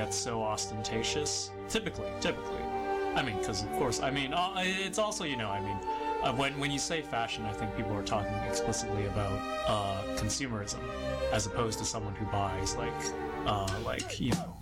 that's so ostentatious. Typically. I mean, because of course, I mean, it's also, when you say fashion, I think people are talking explicitly about consumerism, as opposed to someone who buys let's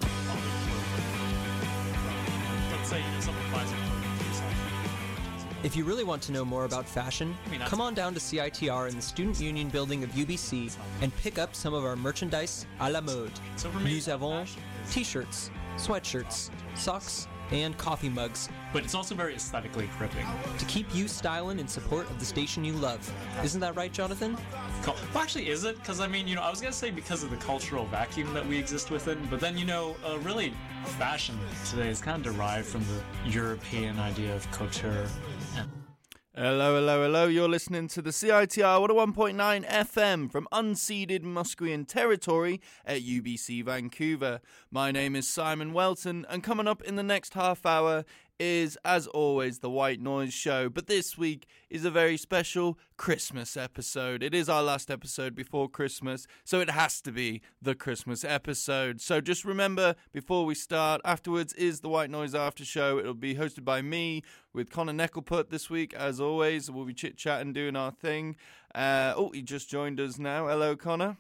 say someone buys a If you really want to know more about fashion, come on down to CITR in the Student Union building of UBC and pick up some of our merchandise à la mode. Nous avons t-shirts, sweatshirts, socks, and coffee mugs. But it's also very aesthetically gripping. To keep you styling in support of the station you love. Isn't that right, Jonathan? Well, actually, is it? Because, I was going to say because of the cultural vacuum that we exist within, but then, really, fashion today is kind of derived from the European idea of couture. Hello. You're listening to the CITR 101.9 FM from unceded Musqueam territory at UBC Vancouver. My name is Simon Welton, and coming up in the next half hour is, as always, the White Noise Show. But this week is a very special Christmas episode. It is our last episode before Christmas, so it has to be the Christmas episode. So just remember, before we start, afterwards is the White Noise After Show. It'll be hosted by me with Connor Neckelput this week, as always. We'll be chit-chatting, doing our thing. He just joined us now. Hello, Connor.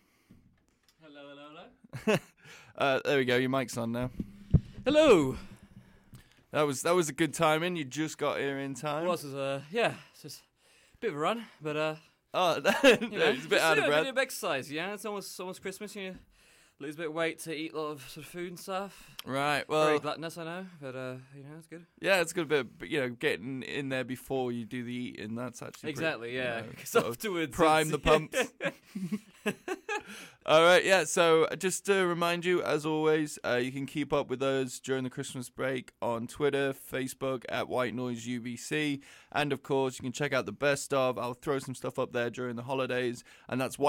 Hello. There we go. Your mic's on now. Hello. That was a good timing. You just got here in time. Well, it's just a bit of a run, but it's a bit out of breath. A bit of exercise, yeah. It's almost Christmas, lose a bit of weight to eat a lot of sort of food and stuff. Right. Well, very gluttonous, I know, but it's good. Yeah, it's good. But getting in there before you do the eating, that's actually exactly pretty, yeah. Because afterwards, prime the pumps. All right, yeah, so just to remind you, as always, you can keep up with us during the Christmas break on Twitter, Facebook, at White Noise UBC, and of course, you can check out the best of. I'll throw some stuff up there during the holidays, and that's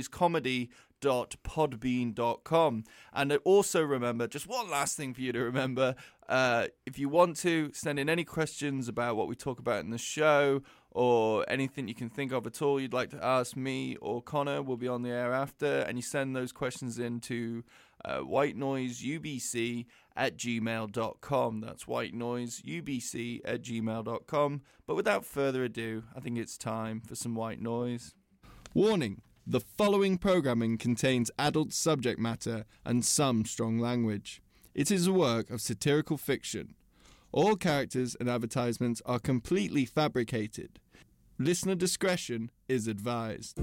whitenoisecomedy.podbean.com. And also remember, just one last thing for you to remember, if you want to send in any questions about what we talk about in the show, or anything you can think of at all you'd like to ask me or Connor, we'll be on the air after, and you send those questions in to whitenoiseubc@gmail.com. That's whitenoiseubc@gmail.com. But without further ado, I think it's time for some white noise. Warning: the following programming contains adult subject matter and some strong language. It is a work of satirical fiction. All characters and advertisements are completely fabricated. Listener discretion is advised.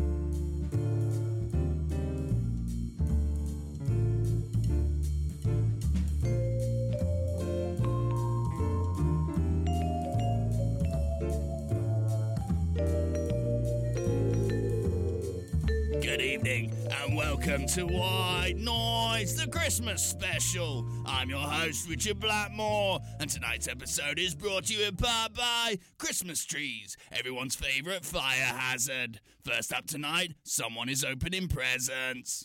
Good evening and welcome to White Noise, the Christmas special. I'm your host, Richard Blackmore, and tonight's episode is brought to you in part by Christmas trees, everyone's favourite fire hazard. First up tonight, someone is opening presents.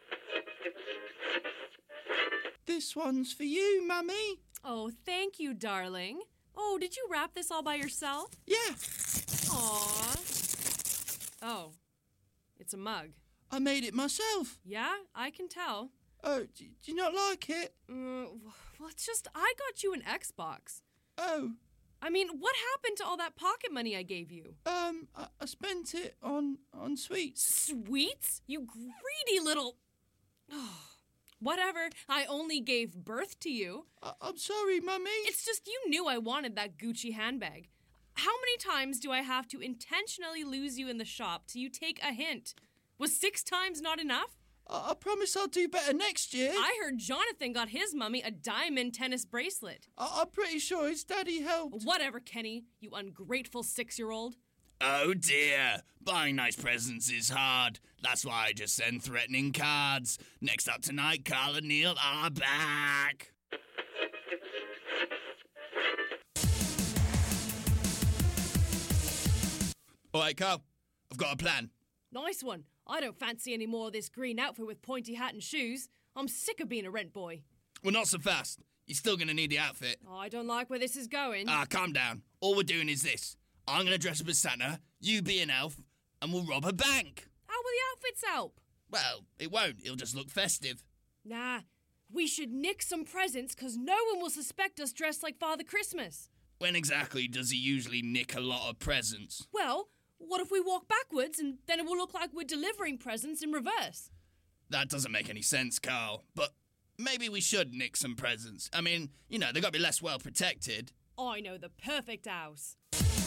This one's for you, Mummy. Oh, thank you, darling. Oh, did you wrap this all by yourself? Yeah. Aww. Oh. It's a mug. I made it myself. Yeah, I can tell. Oh, do you not like it? Well, it's just, I got you an Xbox. Oh. I mean, what happened to all that pocket money I gave you? I spent it on sweets. Sweets? You greedy little... Oh, whatever, I only gave birth to you. I'm sorry, Mummy. It's just you knew I wanted that Gucci handbag. How many times do I have to intentionally lose you in the shop till you take a hint? Was 6 times not enough? I promise I'll do better next year. I heard Jonathan got his mummy a diamond tennis bracelet. I'm pretty sure his daddy helped. Whatever, Kenny, you ungrateful 6-year-old. Oh dear, buying nice presents is hard. That's why I just send threatening cards. Next up tonight, Carl and Neil are back. All right, Carl, I've got a plan. Nice one. I don't fancy any more of this green outfit with pointy hat and shoes. I'm sick of being a rent boy. Well, not so fast. You're still going to need the outfit. Oh, I don't like where this is going. Calm down. All we're doing is this. I'm going to dress up as Santa, you be an elf, and we'll rob a bank. How will the outfits help? Well, it won't. It'll just look festive. Nah, We should nick some presents because no one will suspect us dressed like Father Christmas. When exactly does he usually nick a lot of presents? Well, what if we walk backwards and then it will look like we're delivering presents in reverse? That doesn't make any sense, Carl. But maybe we should nick some presents. I mean, you know, they've got to be less well protected. I know the perfect house.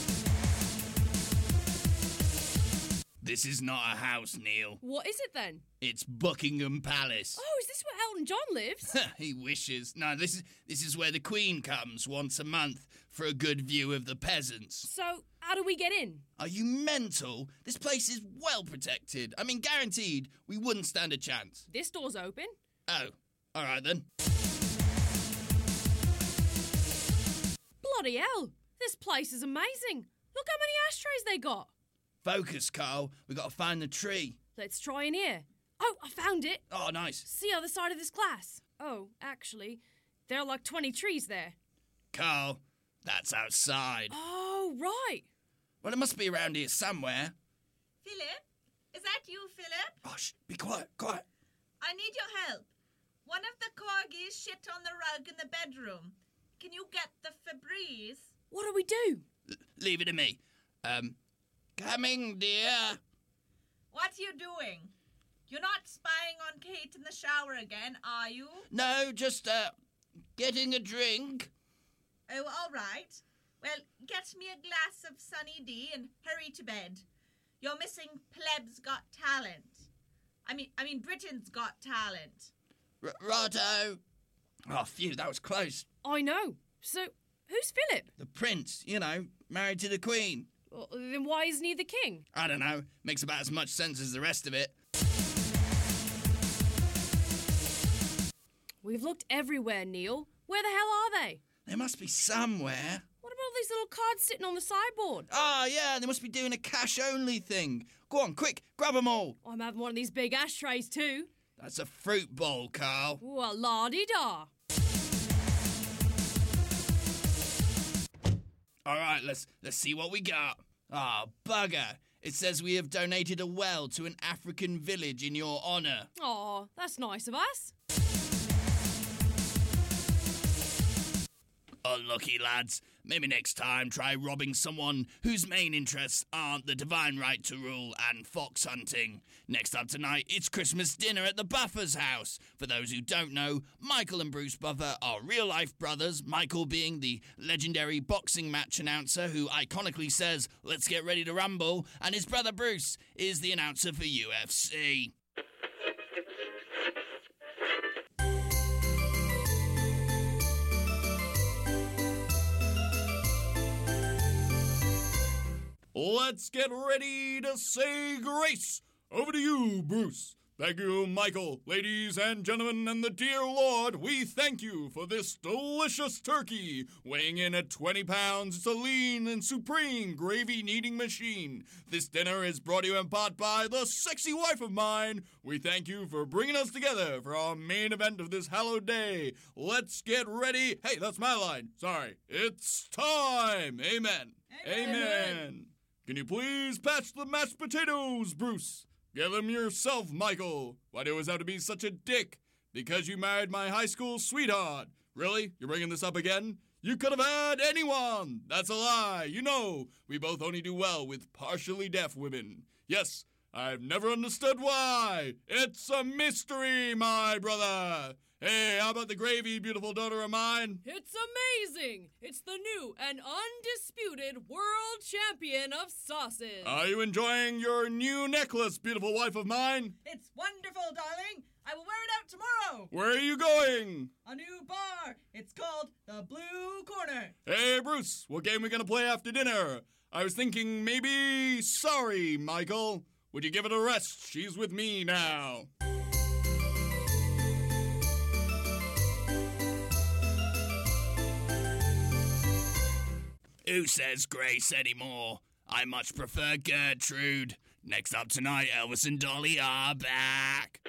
This is not a house, Neil. What is it then? It's Buckingham Palace. Oh, is this where Elton John lives? He wishes. No, this is where the Queen comes once a month for a good view of the peasants. So, how do we get in? Are you mental? This place is well protected. I mean, guaranteed we wouldn't stand a chance. This door's open. Oh, all right then. Bloody hell! This place is amazing. Look how many ashtrays they got. Focus, Carl. We got to find the tree. Let's try in here. Oh, I found it. Oh, nice. See other side of this glass. Oh, actually, there are like 20 trees there. Carl, that's outside. Oh, right. Well, it must be around here somewhere. Philip? Is that you, Philip? Oh, shh, be quiet, quiet. I need your help. One of the corgis shit on the rug in the bedroom. Can you get the Febreze? What do we do? Leave it to me. Coming, dear. What are you doing? You're not spying on Kate in the shower again, are you? No, just, getting a drink. Oh, all right. Well, get me a glass of Sunny D and hurry to bed. You're missing Pleb's Got Talent. I mean, Britain's Got Talent. Righto. Oh, phew, that was close. I know. So, who's Philip? The prince, you know, married to the Queen. Well, then why isn't he the king? I don't know. Makes about as much sense as the rest of it. We've looked everywhere, Neil. Where the hell are they? They must be somewhere. What about all these little cards sitting on the sideboard? Ah, yeah, they must be doing a cash-only thing. Go on, quick, grab them all. I'm having one of these big ashtrays too. That's a fruit bowl, Carl. Ooh, a la-di-da. All right, let's see what we got. Ah, bugger. It says we have donated a well to an African village in your honour. Aw, that's nice of us. Unlucky lads. Maybe next time try robbing someone whose main interests aren't the divine right to rule and fox hunting. Next up tonight, it's Christmas dinner at the Buffer's house. For those who don't know, Michael and Bruce Buffer are real-life brothers, Michael being the legendary boxing match announcer who iconically says, "Let's get ready to rumble," and his brother Bruce is the announcer for UFC. Let's get ready to say grace. Over to you, Bruce. Thank you, Michael. Ladies and gentlemen, and the dear Lord, we thank you for this delicious turkey. Weighing in at 20 pounds, it's a lean and supreme gravy-kneading machine. This dinner is brought to you in part by the sexy wife of mine. We thank you for bringing us together for our main event of this hallowed day. Let's get ready. Hey, that's my line. Sorry. It's time. Amen. Amen. Can you please patch the mashed potatoes, Bruce? Get them yourself, Michael. Why do you always have to be such a dick? Because you married my high school sweetheart. Really? You're bringing this up again? You could have had anyone. That's a lie. You know, we both only do well with partially deaf women. Yes, I've never understood why. It's a mystery, my brother. Hey, how about the gravy, beautiful daughter of mine? It's amazing! It's the new and undisputed world champion of sauces. Are you enjoying your new necklace, beautiful wife of mine? It's wonderful, darling. I will wear it out tomorrow. Where are you going? A new bar. It's called the Blue Corner. Hey, Bruce, what game are we going to play after dinner? I was thinking maybe Sorry, Michael. Would you give it a rest? She's with me now. Who says grace anymore? I much prefer Gertrude. Next up tonight, Elvis and Dolly are back.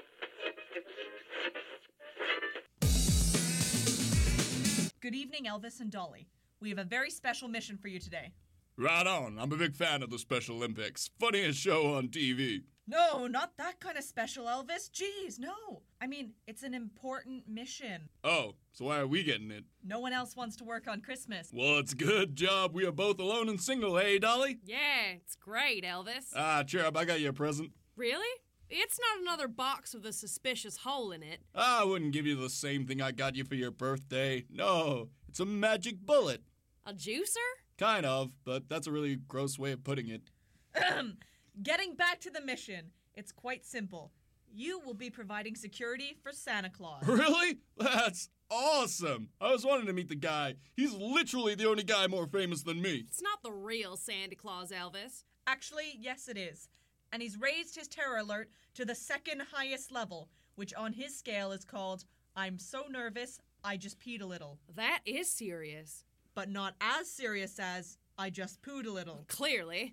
Good evening, Elvis and Dolly. We have a very special mission for you today. Right on. I'm a big fan of the Special Olympics. Funniest show on TV. No, not that kind of special, Elvis. Jeez, no. I mean, it's an important mission. Oh, so why are we getting it? No one else wants to work on Christmas. Well, it's a good job we are both alone and single, hey, Dolly? Yeah, it's great, Elvis. Cheer up, I got you a present. Really? It's not another box with a suspicious hole in it. I wouldn't give you the same thing I got you for your birthday. No, it's a magic bullet. A juicer? Kind of, but that's a really gross way of putting it. Getting back to the mission, it's quite simple. You will be providing security for Santa Claus. Really? That's awesome. I was wanting to meet the guy. He's literally the only guy more famous than me. It's not the real Santa Claus, Elvis. Actually, yes it is. And he's raised his terror alert to the second highest level, which on his scale is called, I'm so nervous, I just peed a little. That is serious. But not as serious as, I just pooed a little. Clearly.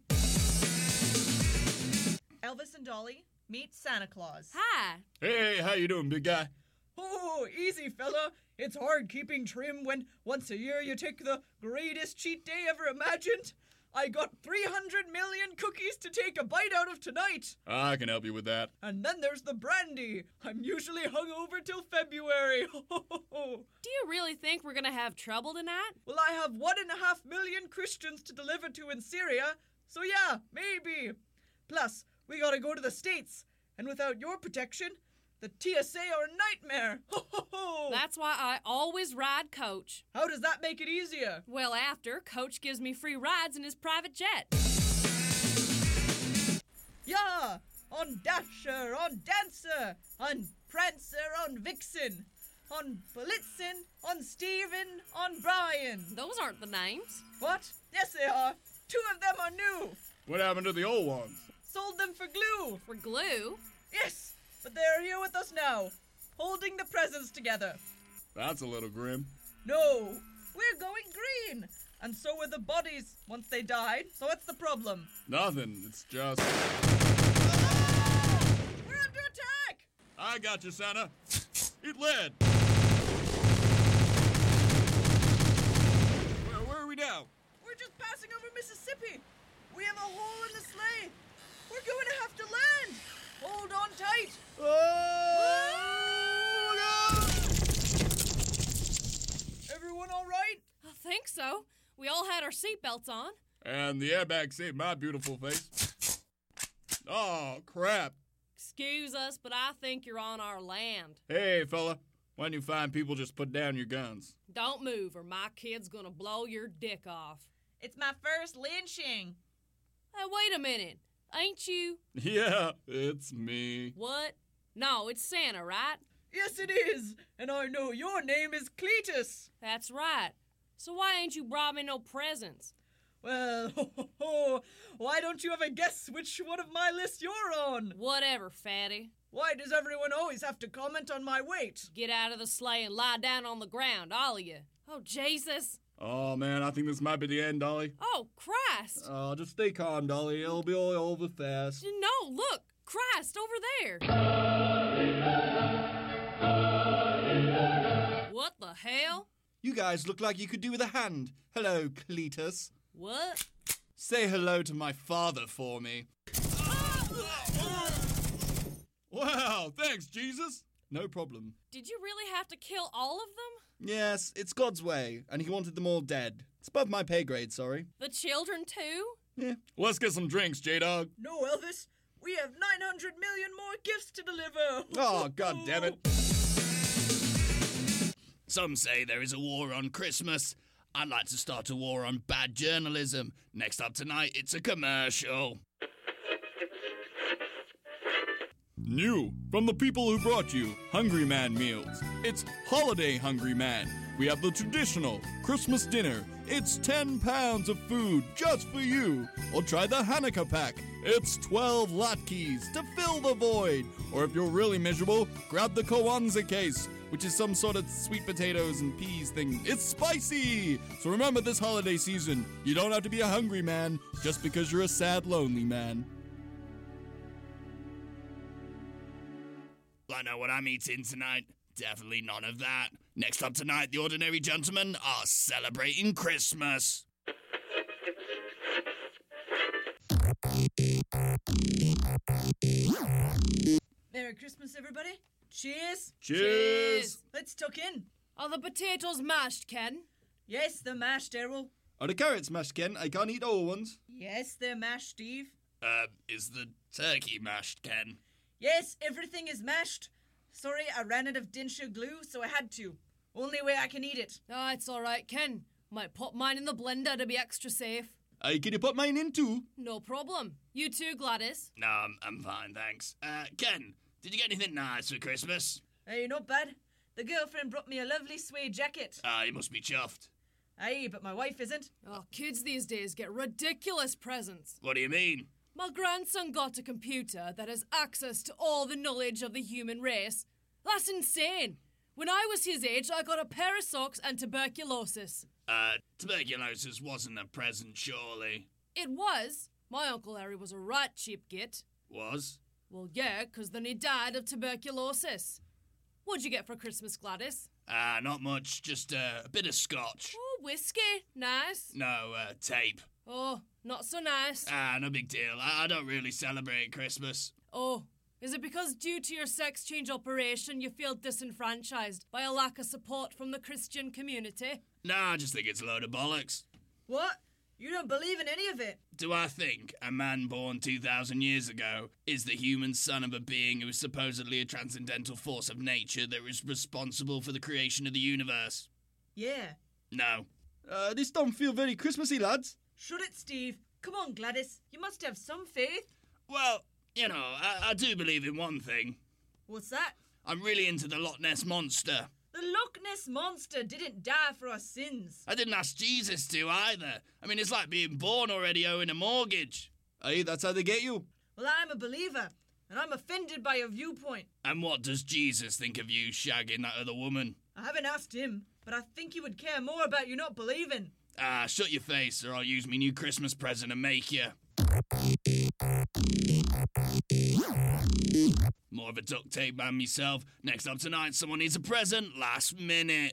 Elvis and Dolly, meet Santa Claus. Hi. Hey, how you doing, big guy? Oh, easy, fella. It's hard keeping trim when once a year you take the greatest cheat day ever imagined. I got 300 million cookies to take a bite out of tonight. I can help you with that. And then there's the brandy. I'm usually hungover till February. Do you really think we're gonna have trouble tonight? Well, I have 1.5 million Christians to deliver to in Syria, so yeah, maybe. Plus, we gotta go to the States, and without your protection, the TSA are a nightmare. That's why I always ride Coach. How does that make it easier? Well, after, Coach gives me free rides in his private jet. Yeah, on Dasher, on Dancer, on Prancer, on Vixen, on Blitzen, on Steven, on Brian. Those aren't the names. What? Yes, they are. 2 of them are new. What happened to the old ones? Sold them for glue. For glue? Yes, but they're here with us now, holding the presents together. That's a little grim. No, we're going green. And so were the bodies once they died. So what's the problem? Nothing, it's just... Ah! We're under attack! I got you, Santa. Eat lead. Where are we now? We're just passing over Mississippi. We have a hole in the sleigh. We're going to have to land. Hold on tight. Everyone all right? I think so. We all had our seatbelts on. And the airbag saved my beautiful face. Oh, crap. Excuse us, but I think you're on our land. Hey, fella. When you find people, just put down your guns. Don't move or my kid's gonna blow your dick off. It's my first lynching. Hey, wait a minute. Ain't you? Yeah, it's me. What? No, it's Santa, right? Yes, it is. And I know your name is Cletus. That's right. So why ain't you brought me no presents? Well, why don't you ever guess which one of my lists you're on? Whatever, fatty. Why does everyone always have to comment on my weight? Get out of the sleigh and lie down on the ground, all of you. Oh, Jesus. Oh, man, I think this might be the end, Dolly. Oh, Christ. Oh, just stay calm, Dolly. It'll be all over fast. No, look. Christ, over there. What the hell? You guys look like you could do with a hand. Hello, Cletus. What? Say hello to my father for me. Wow, thanks, Jesus. No problem. Did you really have to kill all of them? Yes, it's God's way, and he wanted them all dead. It's above my pay grade, sorry. The children, too? Yeah. Let's get some drinks, J-Dog. No, Elvis. We have 900 million more gifts to deliver. Oh, God damn it. Some say there is a war on Christmas. I'd like to start a war on bad journalism. Next up tonight, it's a commercial. New from the people who brought you Hungry Man meals. It's Holiday Hungry Man. We have the traditional Christmas dinner. It's 10 pounds of food just for you. Or try the Hanukkah pack. It's 12 latkes to fill the void. Or if you're really miserable, grab the Kwanzaa case, which is some sort of sweet potatoes and peas thing. It's spicy! So remember this holiday season, you don't have to be a hungry man just because you're a sad, lonely man. I know what I'm eating tonight. Definitely none of that. Next up tonight, the ordinary gentlemen are celebrating Christmas. Merry Christmas, everybody. Cheers. Cheers. Let's tuck in. Are the potatoes mashed, Ken? Yes, they're mashed, Errol. Are the carrots mashed, Ken? I can't eat all ones. Yes, they're mashed, Steve. Is the turkey mashed, Ken? Yes, everything is mashed. Sorry, I ran out of Dinsher glue, so I had to. Only way I can eat it. Ah, it's all right, Ken. Might pop mine in the blender to be extra safe. Can you put mine in too? No problem. You too, Gladys. No, I'm fine, thanks. Ken, did you get anything nice for Christmas? Hey, not bad. The girlfriend brought me a lovely suede jacket. You must be chuffed. Aye, but my wife isn't. Oh, kids these days get ridiculous presents. What do you mean? My grandson got a computer that has access to all the knowledge of the human race. That's insane. When I was his age, I got a pair of socks and tuberculosis. Tuberculosis wasn't a present, surely. It was. My Uncle Harry was a right cheap git. Was? Well, yeah, 'cause then he died of tuberculosis. What'd you get for Christmas, Gladys? Not much, just a bit of scotch. Oh, whiskey. Nice. No, tape. Oh, not so nice. No big deal. I don't really celebrate Christmas. Oh, is it because due to your sex change operation you feel disenfranchised by a lack of support from the Christian community? Nah, I just think it's a load of bollocks. What? You don't believe in any of it? Do I think a man born 2,000 years ago is the human son of a being who is supposedly a transcendental force of nature that is responsible for the creation of the universe? Yeah. No. This don't feel very Christmassy, lads. Shut it, Steve. Come on, Gladys. You must have some faith. Well, you know, I do believe in one thing. What's that? I'm really into the Loch Ness Monster. The Loch Ness Monster didn't die for our sins. I didn't ask Jesus to either. I mean, it's like being born already owing a mortgage. Aye, that's how they get you. Well, I'm a believer, and I'm offended by your viewpoint. And what does Jesus think of you shagging that other woman? I haven't asked him, but I think he would care more about you not believing. Shut your face or I'll use me new Christmas present and make you. More of a duct tape man myself. Next up tonight, someone needs a present last minute.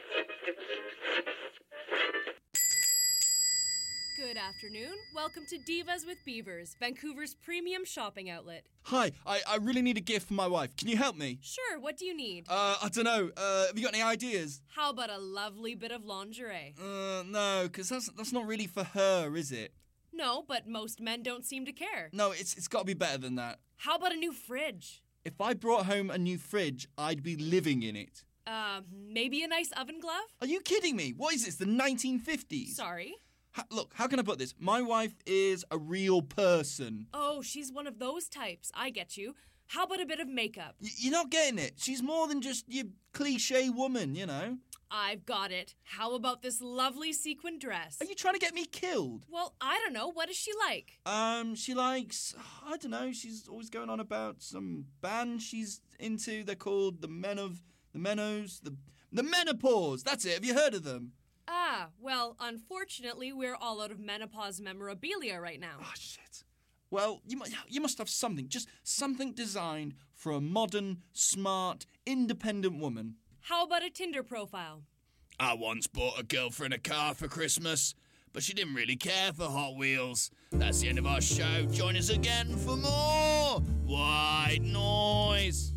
Good afternoon. Welcome to Divas with Beavers, Vancouver's premium shopping outlet. Hi, I really need a gift for my wife. Can you help me? Sure, what do you need? I don't know. Have you got any ideas? How about a lovely bit of lingerie? No, because that's not really for her, is it? No, but most men don't seem to care. No, it's got to be better than that. How about a new fridge? If I brought home a new fridge, I'd be living in it. Maybe a nice oven glove? Are you kidding me? What is this, the 1950s? Sorry. Look, how can I put this? My wife is a real person. Oh, she's one of those types. I get you. How about a bit of makeup? You're not getting it. She's more than just your cliché woman, you know. I've got it. How about this lovely sequin dress? Are you trying to get me killed? Well, I don't know. What is she like? She likes, I don't know, she's always going on about some band she's into. They're called the Menopause. That's it. Have you heard of them? Well, unfortunately, we're all out of menopause memorabilia right now. Oh, shit. Well, you must have something, just something designed for a modern, smart, independent woman. How about a Tinder profile? I once bought a girlfriend a car for Christmas, but she didn't really care for Hot Wheels. That's the end of our show. Join us again for more White Noise.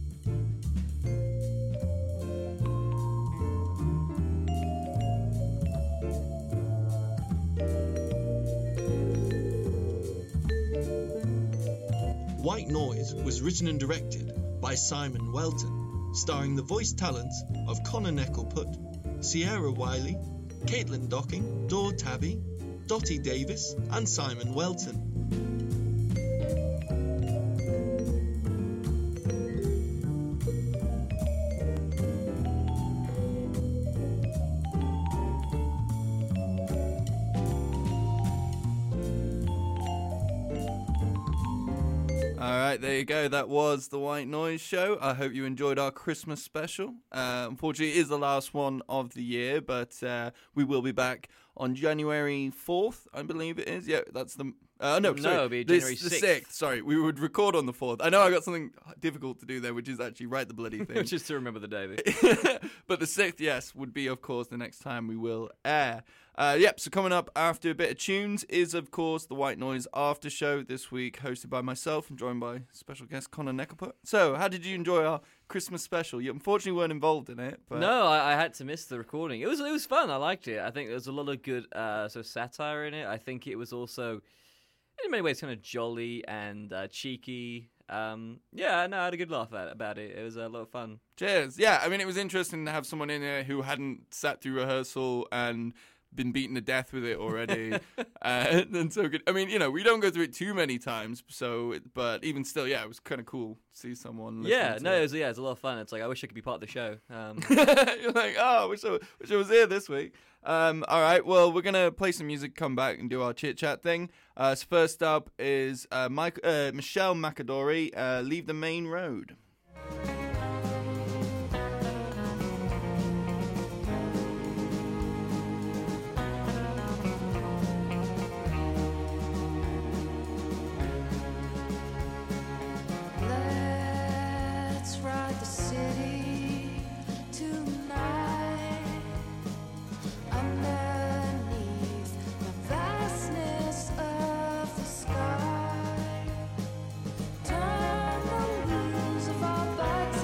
White Noise was written and directed by Simon Welton, starring the voice talents of Connor Neckelput, Sierra Wiley, Caitlin Docking, Dor Tabby, Dottie Davis, and Simon Welton. There you go. That was the White Noise Show. I hope you enjoyed our Christmas special. Unfortunately, it is the last one of the year, but we will be back on January 4th, I believe it is. Yeah, that's the... No, it'll be January 6th. The 6th, sorry. We would record on the 4th. I know I got something difficult to do there, which is actually write the bloody thing. Just to remember the day. But the 6th, yes, would be, of course, the next time we will air. So coming up after a bit of tunes is, of course, the White Noise After Show this week, hosted by myself and joined by special guest Connor Neckelput. So, how did you enjoy our Christmas special. You unfortunately weren't involved in it. But... No, I had to miss the recording. It was fun. I liked it. I think there was a lot of good sort of satire in it. I think it was also, in many ways, kind of jolly and cheeky. I had a good laugh about it. It was a lot of fun. Cheers. Yeah, I mean, it was interesting to have someone in there who hadn't sat through rehearsal and been beaten to death with it already. And so good. I mean, we don't go through it too many times, but even still, it was kind of cool to see someone. It was a lot of fun. It's like, I wish I could be part of the show. You're like, I wish I was here this week. All right, well, we're going to play some music, come back and do our chit-chat thing. So first up is Michelle Macadori, Leave the Main Road. Turn the wheels of our bikes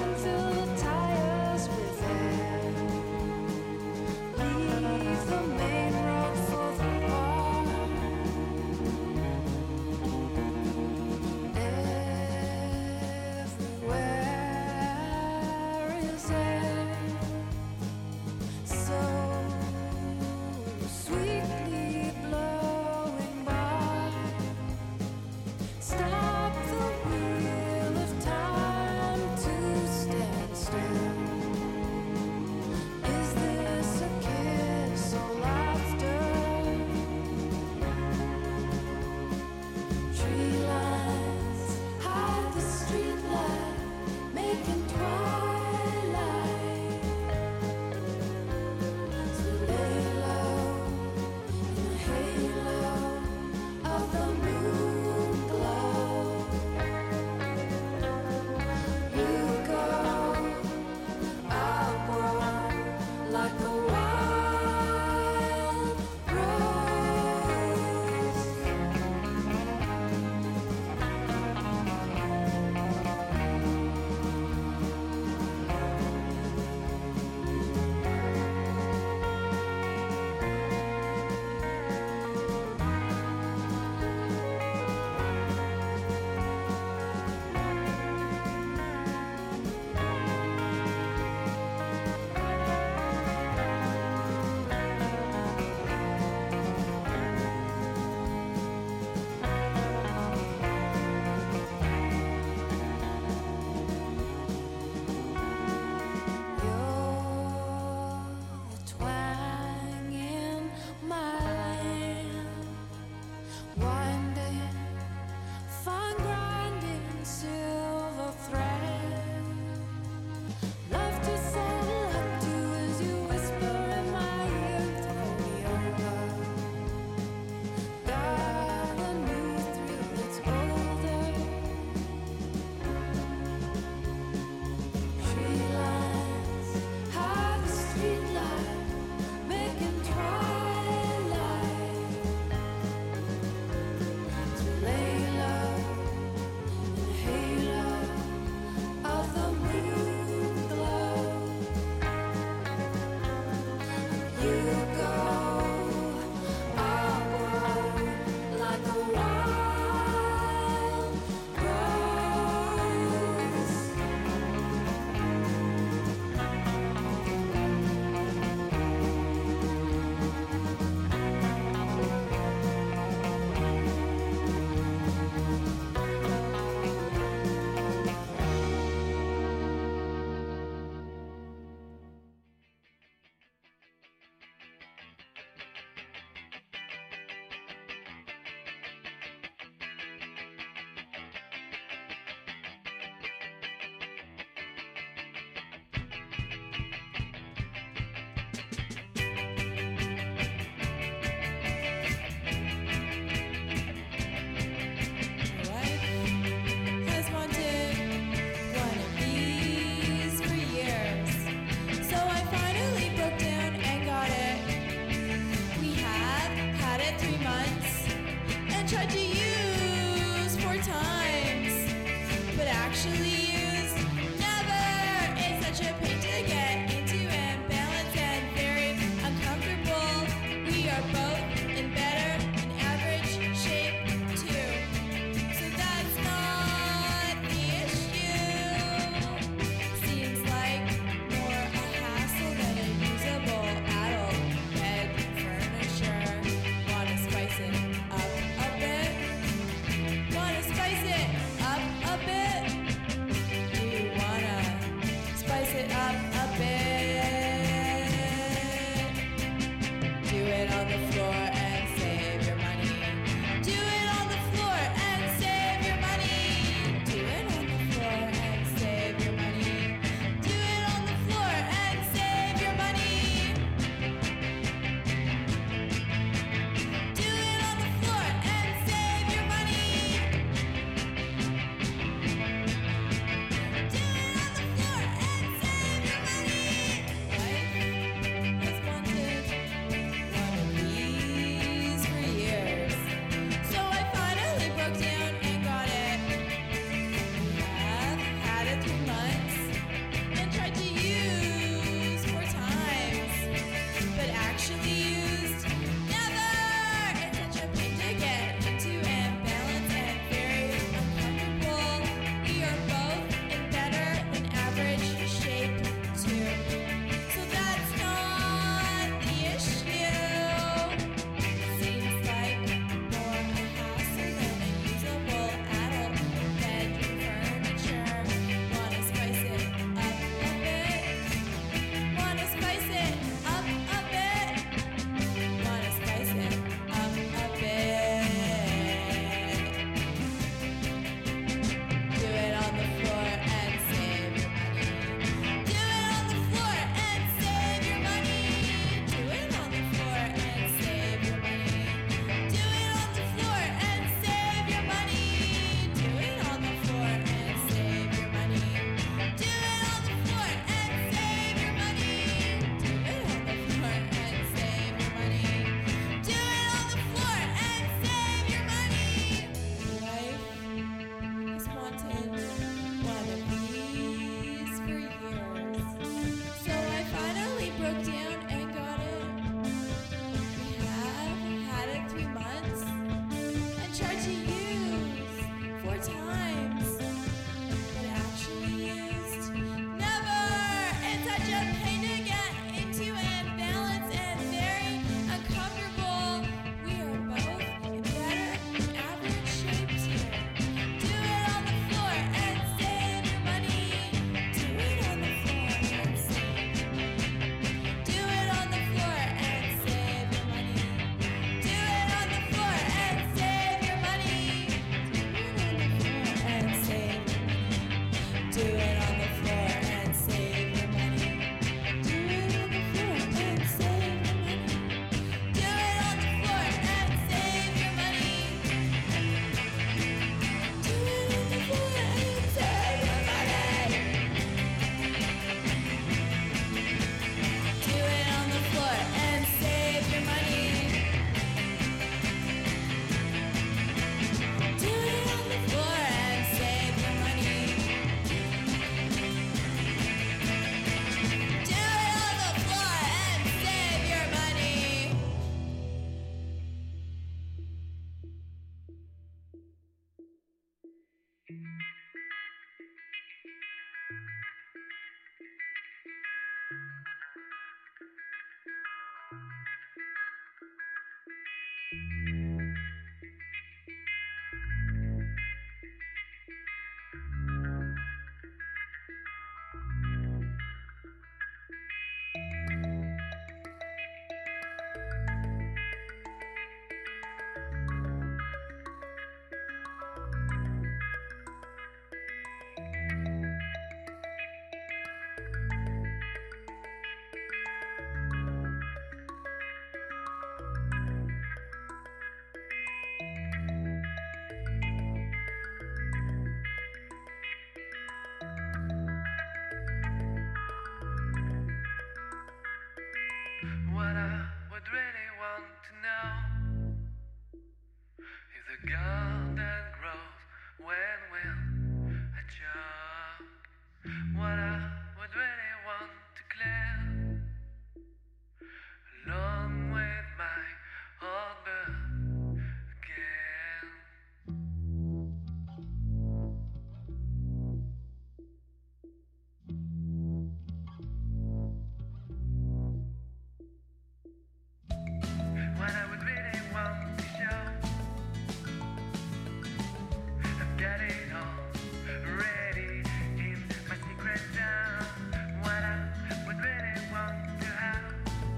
would really want to know if the garden grows, when will I jump? What I would really want to clear, along with my hunger again. What I would really want to show, I'm getting all ready in my secret zone. What I would really want to have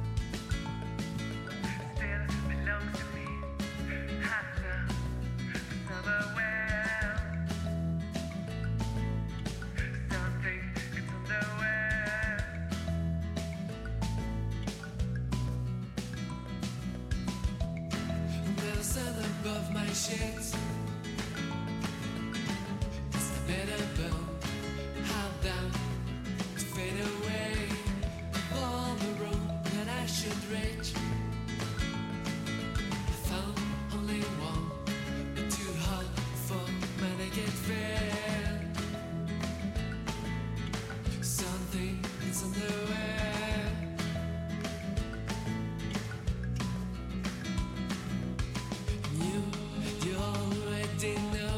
still belongs to me. After the summer well, something is on the way. There's a sun above my shades. It's a better bone, held down to fade away. On the road that I should reach, I found only one, but too hot for my naked fear. Something is on the way. You already know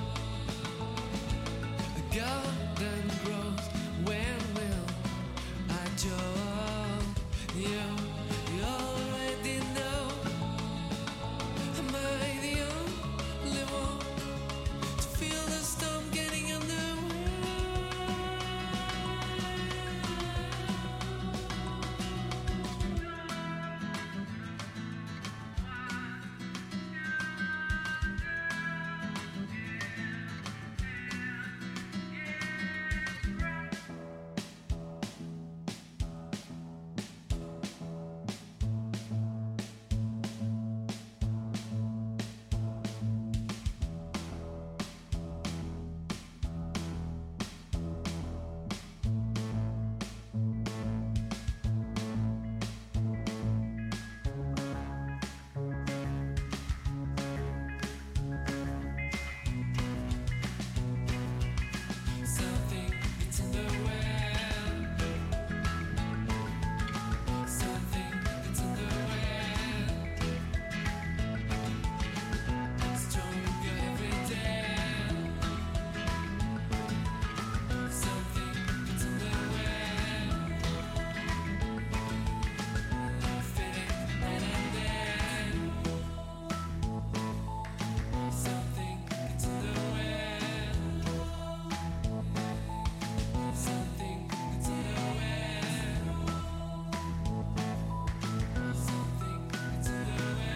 the garden grows, when will I jump? You already know. Am I the only one to feel the storm getting underway? Something gets in the way. Something gets in the way. Stronger every day. Something gets in the way. Fitting night and day. Something gets in the way. Something gets in the way. Something gets in the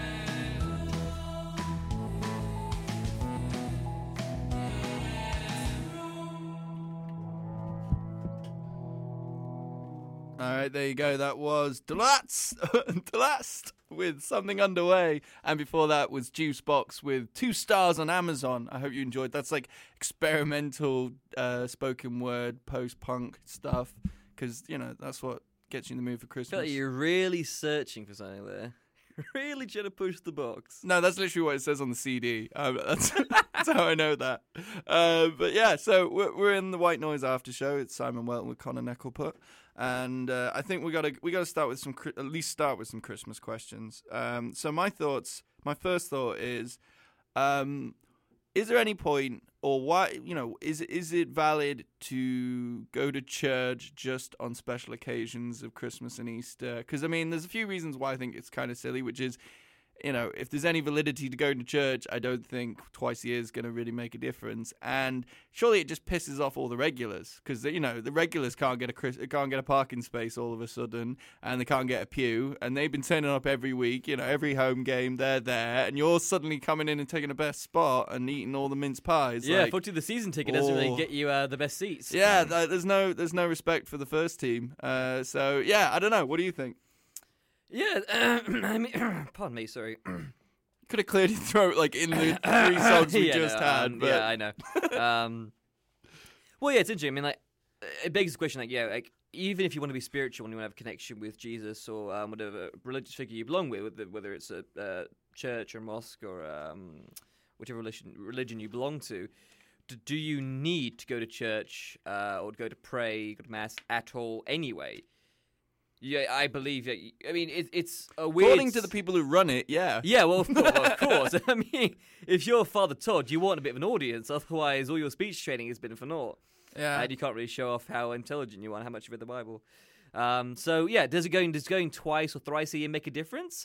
All right, there you go. That was Delast with Something Underway. And before that was Juicebox with 2 stars on Amazon. I hope you enjoyed. That's like experimental spoken word, post-punk stuff. Because, you know, that's what gets you in the mood for I feel Christmas. like you're really searching for something there. Really trying to push the box. No, that's literally what it says on the CD. That's how I know that. But yeah, so we're in the White Noise after show. It's Simon Welton with Connor Neckelput, and I think we gotta start with at least start with some Christmas questions. So my first thought is there any point, or why, you know, is it valid to go to church just on special occasions of Christmas and Easter? Because, I mean, there's a few reasons why I think it's kind of silly, which is, you know, if there's any validity to going to church, I don't think twice a year is going to really make a difference. And surely it just pisses off all the regulars, because, you know, the regulars can't get a parking space all of a sudden, and they can't get a pew, and they've been turning up every week, you know, every home game, they're there, and you're suddenly coming in and taking the best spot and eating all the mince pies. Yeah, like, fortunately the season ticket doesn't really get you the best seats. Yeah, there's no respect for the first team. So, yeah, I don't know. What do you think? Yeah, I mean, pardon me, sorry. Could have cleared your throat like in the 3 songs we just had. But... Yeah, I know. Well, yeah, it's interesting. I mean, like, it begs the question, like, yeah, like, even if you want to be spiritual and you want to have a connection with Jesus or whatever religious figure you belong with, whether it's a church or mosque or whichever religion you belong to, do you need to go to church or go to pray, go to mass at all anyway? Yeah, I believe that. I mean, it's a weird. According to the people who run it, yeah. Yeah, well, of course. I mean, if you're Father Todd, you want a bit of an audience. Otherwise, all your speech training has been for naught. Yeah, and you can't really show off how intelligent you are and how much you read the Bible. So yeah, does going twice or thrice a year make a difference?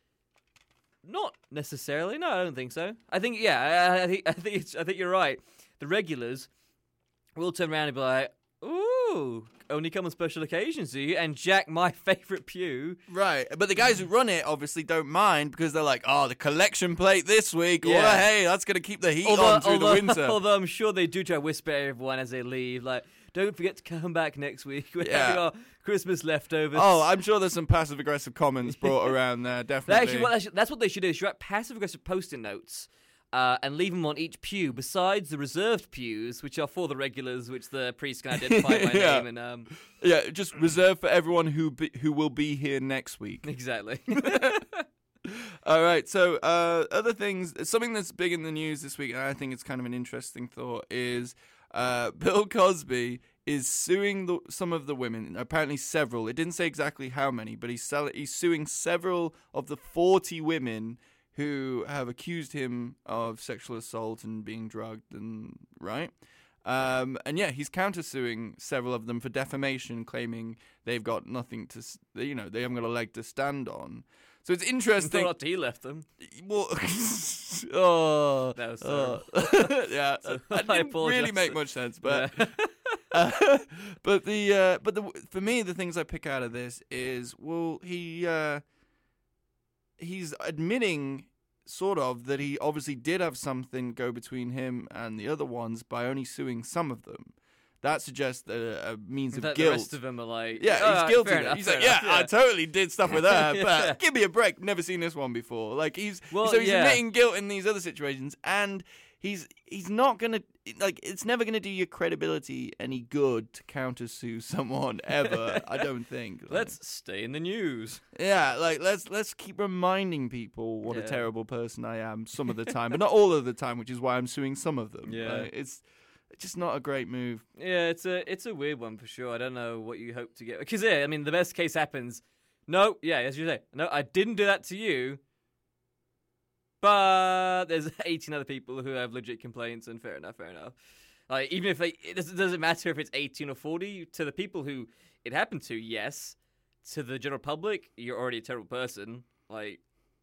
Not necessarily. No, I don't think so. I think I think you're right. The regulars will turn around and be like, "Ooh, only come on special occasions, do you?" And jack my favourite pew. Right, but the guys who run it obviously don't mind because they're like, "Oh, the collection plate this week. Yeah. Well, hey, that's going to keep the heat on through the winter." Although I'm sure they do try to whisper at everyone as they leave, like, "Don't forget to come back next week. We have our Christmas leftovers." Oh, I'm sure there's some passive-aggressive comments brought around there, definitely. That's what they should do. They should write passive-aggressive post-it notes. And leave them on each pew, besides the reserved pews, which are for the regulars, which the priest can identify by name. And yeah, just reserved for everyone who will be here next week. Exactly. All right. So other things, something that's big in the news this week, and I think it's kind of an interesting thought, is Bill Cosby is suing some of the women. Apparently, several. It didn't say exactly how many, but he's suing several of the 40 women who have accused him of sexual assault and being drugged, and right? And yeah, he's countersuing several of them for defamation, claiming they've got nothing to, they haven't got a leg to stand on. So it's interesting. Not he left them. Well, that was so yeah, that didn't really make much sense, but yeah. but for me, the things I pick out of this is, well, he's admitting sort of that he obviously did have something go between him and the other ones by only suing some of them. That suggests a means of guilt. The rest of them are like, yeah, he's guilty. He's like, yeah, I totally did stuff with her, Yeah. but give me a break. Never seen this one before. Like he's admitting guilt in these other situations, and he's not gonna, like, it's never gonna do your credibility any good to countersue someone ever. I don't think. Let's stay in the news. Yeah, like let's keep reminding people what a terrible person I am some of the time, but not all of the time, which is why I'm suing some of them. Yeah, it's just not a great move. Yeah, it's a weird one for sure. I don't know what you hope to get, because I mean, the best case happens. No, yeah, as you say, no, I didn't do that to you. But there's 18 other people who have legit complaints, and fair enough. Like, even if it doesn't matter if it's 18 or 40, to the people who it happened to, yes. To the general public, you're already a terrible person. Like,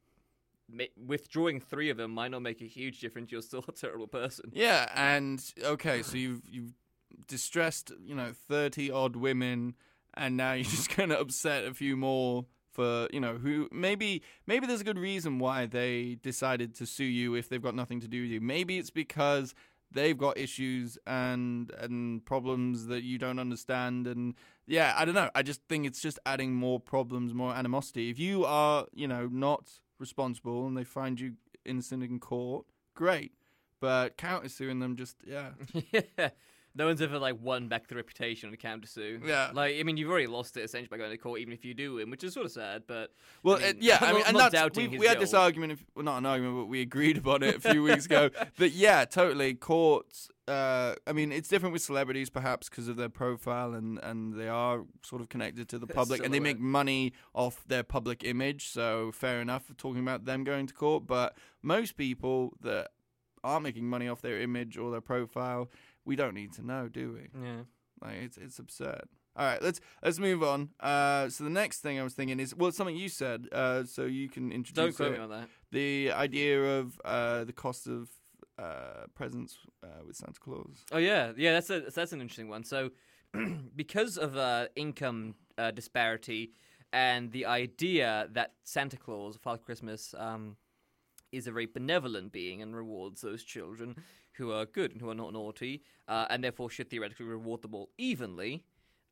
withdrawing 3 of them might not make a huge difference. You're still a terrible person. Yeah, and okay, so you've distressed 30 odd women, and now you're just gonna upset a few more. For who maybe there's a good reason why they decided to sue you if they've got nothing to do with you. Maybe it's because they've got issues and problems that you don't understand. And yeah, I don't know. I just think it's just adding more problems, more animosity. If you are not responsible and they find you innocent in court, great. But countersuing them, just yeah. Yeah. No one's ever won back the reputation on a countersue. Yeah, I mean, you've already lost it essentially by going to court, even if you do win, which is sort of sad. But well, I'm not doubting we had this argument. Not an argument, but we agreed upon it a few weeks ago. But yeah, totally. Courts. I mean, it's different with celebrities, perhaps because of their profile and they are sort of connected to the public, and they make money off their public image. So fair enough for talking about them going to court. But most people that aren't making money off their image or their profile, we don't need to know, do we? Yeah. Like it's absurd. All right, let's move on. So the next thing I was thinking is, well, something you said. So you can introduce. Don't quote me on that. The idea of the cost of presents with Santa Claus. Oh yeah. That's an interesting one. So because of income disparity and the idea that Santa Claus, Father Christmas, is a very benevolent being and rewards those children who are good and who are not naughty, and therefore should theoretically reward them all evenly.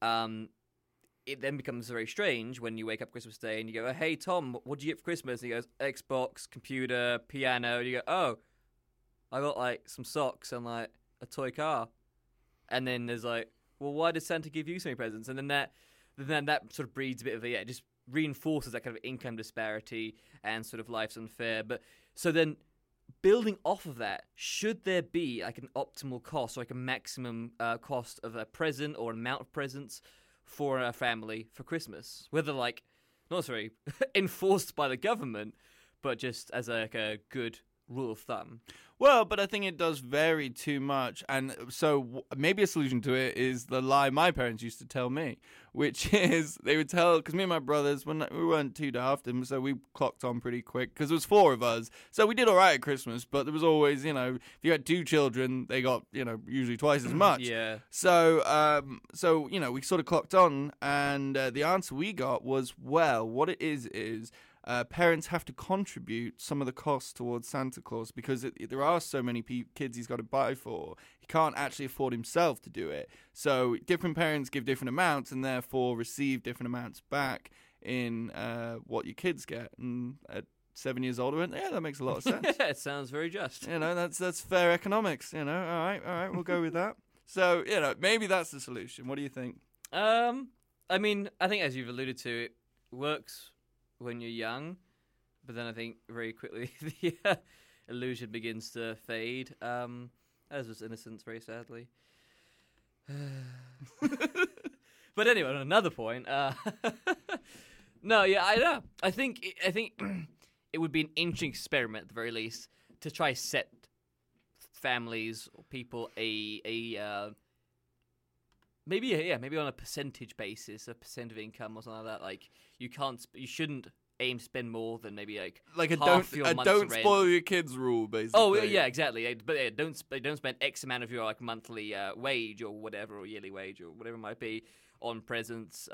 It then becomes very strange when you wake up Christmas Day and you go, "Hey Tom, what did you get for Christmas?" And he goes, "Xbox, computer, piano." And you go, "Oh, I got some socks and a toy car." And then there's well, why does Santa give you so many presents? And then that sort of breeds a bit of it just reinforces that kind of income disparity and sort of life's unfair. But so then, building off of that, should there be like an optimal cost or like a maximum cost of a present or an amount of presents for a family for Christmas? Whether like not necessarily enforced by the government, but just as a good rule of thumb. Well, but I think it does vary too much. And so maybe a solution to it is the lie my parents used to tell me, which is they would tell, because me and my brothers, we weren't too daft, and so we clocked on pretty quick, because there was 4 of us. So we did all right at Christmas, but there was always, if you had 2 children, they got, usually twice as much. Yeah. So, we sort of clocked on, and the answer we got was, well, what it is parents have to contribute some of the costs towards Santa Claus because there are so many kids he's got to buy for. He can't actually afford himself to do it. So different parents give different amounts and therefore receive different amounts back in what your kids get. And at 7 years older, yeah, that makes a lot of sense. Yeah, it sounds very just. That's fair economics. All right, we'll go with that. So maybe that's the solution. What do you think? I mean, I think as you've alluded to, it works when you're young, but then I think very quickly the illusion begins to fade, as was innocence, very sadly. But anyway, on another point, no, yeah, I know. I think it would be an interesting experiment at the very least to try set families or people maybe on a percentage basis, a percent of income or something like that. Like you shouldn't aim to spend more than maybe like a half your month's don't rent. Spoil your kids rule, basically. Oh yeah, exactly. But don't spend X amount of your monthly wage or whatever, or yearly wage or whatever it might be on presents.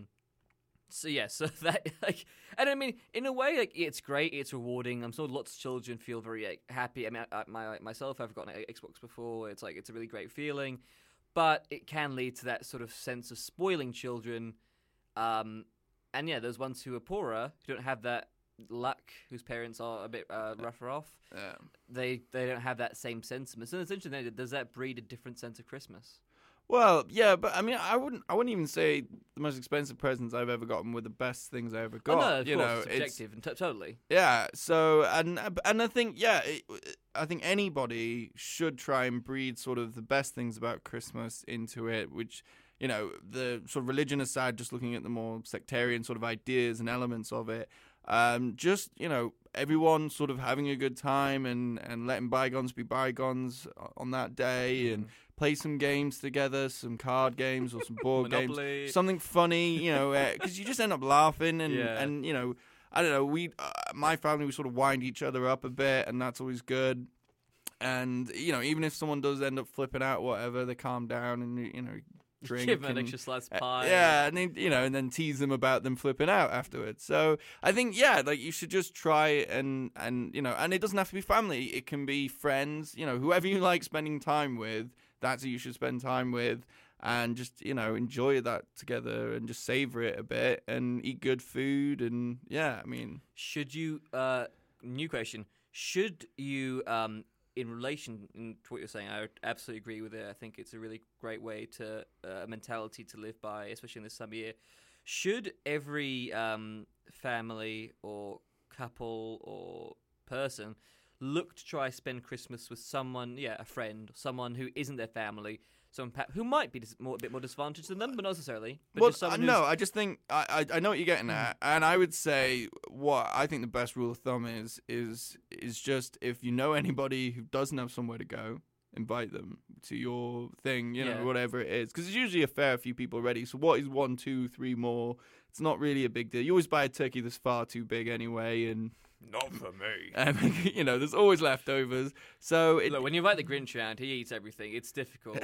So that and I mean, in a way, it's great, it's rewarding. I'm sure lots of children feel very happy. I mean, myself, I've gotten an Xbox before. It's a really great feeling. But it can lead to that sort of sense of spoiling children. And those ones who are poorer, who don't have that luck, whose parents are a bit rougher off, they don't have that same sentiment. So it's interesting, does that breed a different sense of Christmas? Well, yeah, but I mean, I wouldn't even say the most expensive presents I've ever gotten were the best things I ever got. Oh, no, of course, it's subjective and totally. Yeah. So, and I think, I think anybody should try and breed sort of the best things about Christmas into it, which, the sort of religion aside, just looking at the more sectarian sort of ideas and elements of it. Just, everyone sort of having a good time and letting bygones be bygones on that day and play some games together, some card games or some board games, something funny, because you just end up laughing and I don't know, my family, we sort of wind each other up a bit, and that's always good. And, even if someone does end up flipping out or whatever, they calm down and, drink. Give them an extra slice of pie. Yeah, and then, and then tease them about them flipping out afterwards. So I think, you should just try and and it doesn't have to be family. It can be friends, whoever you like spending time with, that's who you should spend time with. And just, enjoy that together and just savor it a bit and eat good food. And should you, new question, should you, in relation to what you're saying, I absolutely agree with it. I think it's a really great way to, a mentality to live by, especially in this time of year. Should every family or couple or person look to try spend Christmas with someone, a friend, someone who isn't their family, someone who might be a bit more disadvantaged than them, but not necessarily. But I just think I know what you're getting at, and I would say what I think the best rule of thumb is just if you know anybody who doesn't have somewhere to go, invite them to your thing, whatever it is, because there's usually a fair few people already. So what is 1, 2, 3 more? It's not really a big deal. You always buy a turkey that's far too big anyway, and not for me. There's always leftovers. So look, when you invite the Grinch around, he eats everything. It's difficult.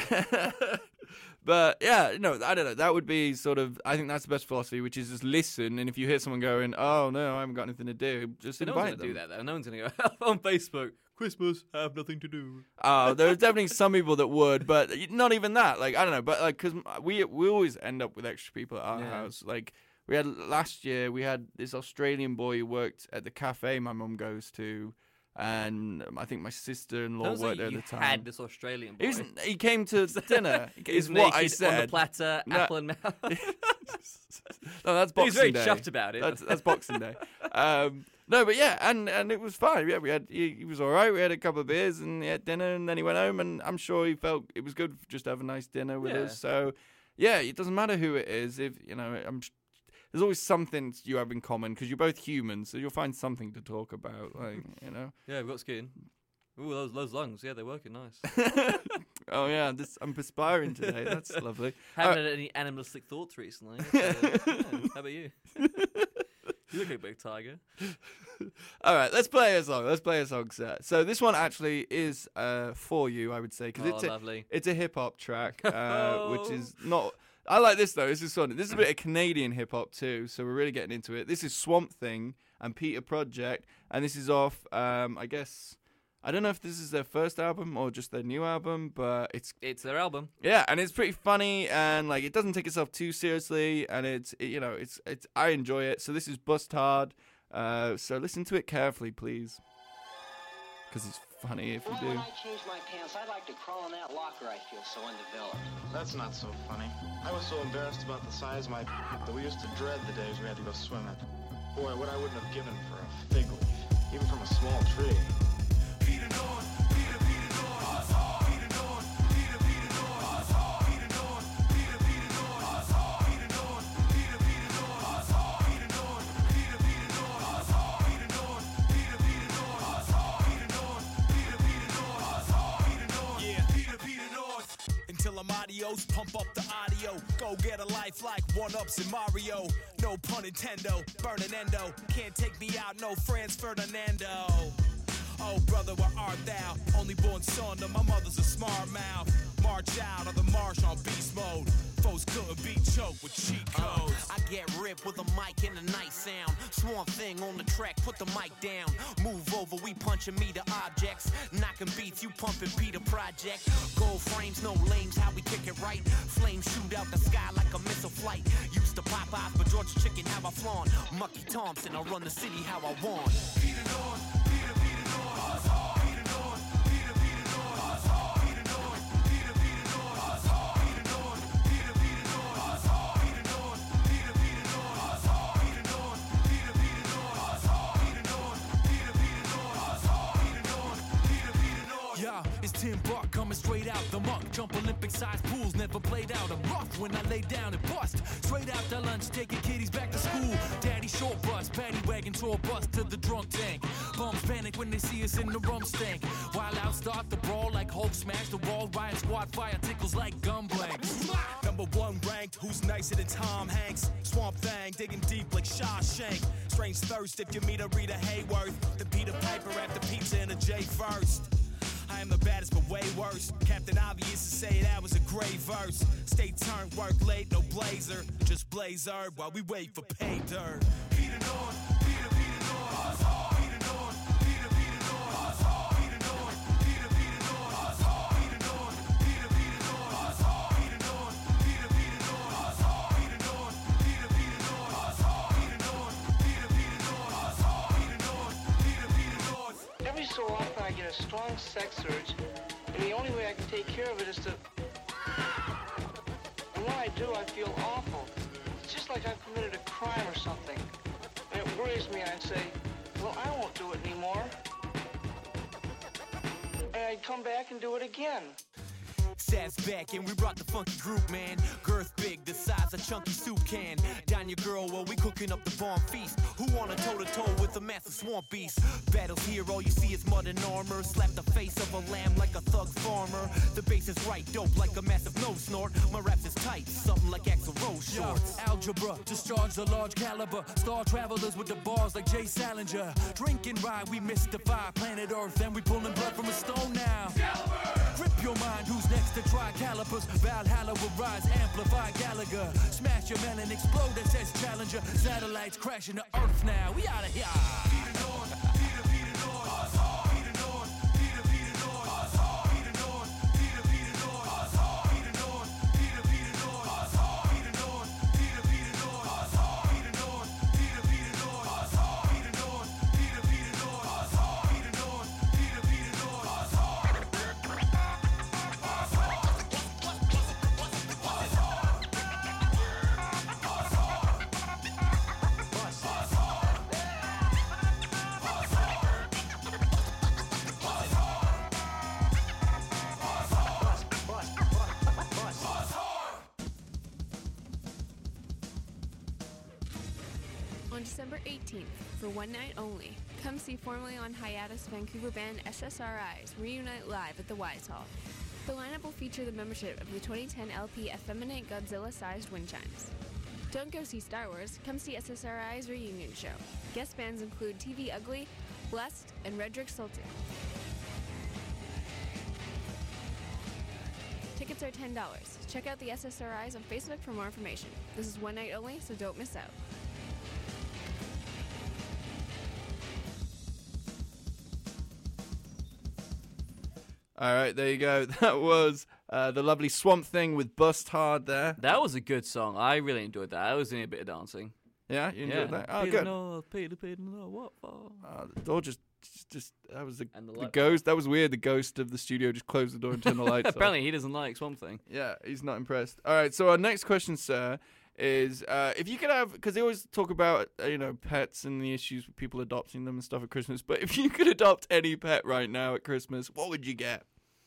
But I don't know. That would be sort of. I think that's the best philosophy, which is just listen. And if you hear someone going, "Oh no, I haven't got anything to do," just invite them. No one's gonna do that though. No one's gonna go on Facebook. Christmas, I have nothing to do. Oh, there's definitely some people that would, but not even that. Like I don't know, but because we always end up with extra people at our house. Like last year, we had this Australian boy who worked at the cafe my mum goes to, and I think my sister-in-law worked there at the time. Had this Australian boy. He came to dinner. He's what I naked said. on the platter, apple in mouth. No, that's Boxing Day. He's very chuffed about it. That's Boxing Day. No, but yeah, and it was fine. Yeah, he was all right. We had a couple of beers and he had dinner, and then he went home. And I'm sure he felt it was good just to have a nice dinner with us. So yeah, it doesn't matter who it is. If there's always something you have in common because you're both humans, so you'll find something to talk about. Yeah, we've got skin. Ooh, those lungs. Yeah, they're working nice. Oh yeah, I'm perspiring today. That's lovely. Haven't had any animalistic thoughts recently. How about you? You look like a big tiger. All right, let's play a song, sir. So this one actually is for you, I would say, because it's a hip hop track, which is not. I like this though. This is fun. This is a bit of Canadian hip hop too, so we're really getting into it. This is Swamp Thing and Peter Project, and this is off. I guess I don't know if this is their first album or just their new album, but it's their album. Yeah, and it's pretty funny and like it doesn't take itself too seriously, and it's I enjoy it. So this is Bust Hard. So listen to it carefully, please, because it's funny if you do. When I change my pants, I like to crawl in that locker. I feel so undeveloped. That's not so funny. I was so embarrassed about the size of my that we used to dread the days we had to go swimming. Boy, what I wouldn't have given for a fig leaf, even from a small tree. Till I'm adios, pump up the audio. Go get a life like 1-ups in Mario. No pun intendo, burning endo. Can't take me out, no Franz Ferdinando. Oh brother, where art thou? Only born son of my mother's a smart mouth. March out of the marsh on beast mode. Foes couldn't be choked with cheat codes. I get ripped with a mic and a nice sound. Swamp Thing on the track, put the mic down. Move over, we punching meter objects. Knocking beats, you pumping Peter Project. Gold frames, no lames, how we kick it right. Flames shoot out the sky like a missile flight. Used to pop eyes, but Georgia chicken, how I flaunt. Mucky Thompson, I run the city how I want. It's Tim Buck coming straight out the muck. Jump Olympic-sized pools, never played out a rough when I lay down and bust. Straight out the lunch, taking kiddies back to school. Daddy short bus, paddy wagon, tour bus to the drunk tank. Bums panic when they see us in the rum stank. While out start the brawl like Hulk smash the wall. Riot squad fire tickles like gun blanks. Number one ranked, who's nicer than Tom Hanks? Swamp Thing, digging deep like Shawshank. Strange thirst if you meet a Rita Hayworth. Then Peter Piper after pizza and a J first. I am the baddest but way worse. Captain Obvious to say that was a great verse. Stay turned, work late, no blazer. Just blaze herb while we wait for pay dirt. Peter North, Peter North, Peter North, Peter North, Peter North, Peter North, Peter North, Peter North, Peter North, Peter North, Peter North, Peter North, Peter North, Peter North. Every so often I get a strong sex urge, and the only way I can take care of it is to... And when I do, I feel awful. It's just like I've committed a crime or something. And it worries me, and I say, well, I won't do it anymore. And I'd come back and do it again. Sats back and we brought the funky group, man. Girth big, the size of chunky soup can. Down your girl while we cooking up the bomb feast. Who wanna toe-to-toe with a massive swamp beast? Battles here, all you see is mud and armor. Slap the face of a lamb like a thug farmer. The bass is right, dope like a massive nose snort. My raps is tight, something like Axl Rose shorts. Algebra, discharge the large caliber. Star travelers with the bars like Jay Salinger. Drink and ride, we mystify planet Earth. And we pulling blood from a stone now. Grip your mind, who's next to try calipers? Valhalla will rise, amplify Gallagher. Smash your melon, explode SS Challenger. Satellites crashing to Earth now. We outta here. Peter North, Peter North, Peter North, Peter North, Peter North, Peter North, Peter North, Peter North, Peter North, Peter North, Peter North, Peter North, Peter North, Peter North, Peter North, Peter North, On December 18th, for one night only, come see formerly on hiatus Vancouver band SSRIs reunite live at the Wise Hall. The lineup will feature the membership of the 2010 LP Effeminate Godzilla-sized wind chimes. Don't go see Star Wars, come see SSRI's reunion show. Guest bands include TV Ugly, Blessed, and Redrick Sultan. Tickets are $10. Check out the SSRIs on Facebook for more information. This is one night only, so don't miss out. All right, there you go. That was the lovely Swamp Thing with Bust Hard there. That was a good song. I really enjoyed that. I was doing a bit of dancing. Yeah, you enjoyed that? Oh, Peter good. North, Peter North, what for? The door just that was the light- ghost. That was weird. The ghost of the studio just closed the door and turned the lights off. Apparently he doesn't like Swamp Thing. Yeah, he's not impressed. All right, so our next question, sir, is if you could have, because they always talk about pets and the issues with people adopting them and stuff at Christmas, but if you could adopt any pet right now at Christmas, what would you get?